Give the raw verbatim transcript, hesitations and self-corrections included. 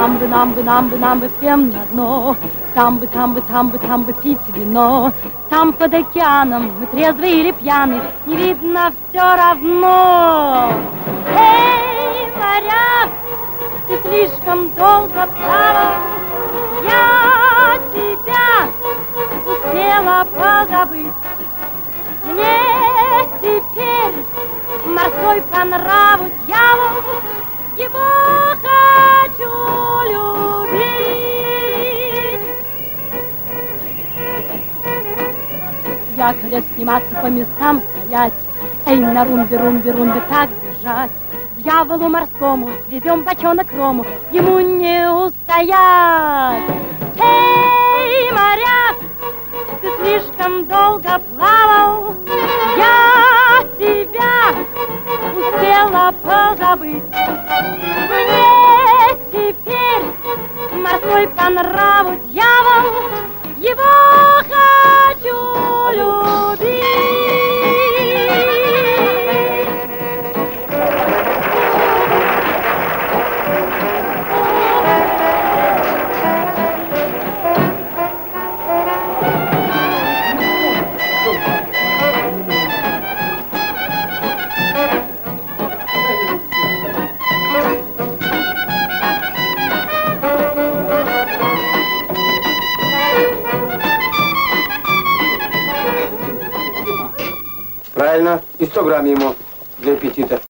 Нам бы, нам бы, нам бы, нам бы всем на дно. Там бы, там бы, там бы, там бы пить вино. Там под океаном мы трезвые или пьяны, не видно все равно. Эй, моряк, ты слишком долго плавал, я тебя успела позабыть. Мне теперь морской по нраву дьявол, его хочу любить. Якоря сниматься, по местам стоять, эй, на румбе, румбе, румбе так бежать. Дьяволу морскому везем бочонок рому, ему не устоять. Эй, моряк, ты слишком долго плавал, я тебя успела позабыть. Мне теперь морской по нраву дьявол, его хочу любить. Правильно, и сто грамм ему для аппетита.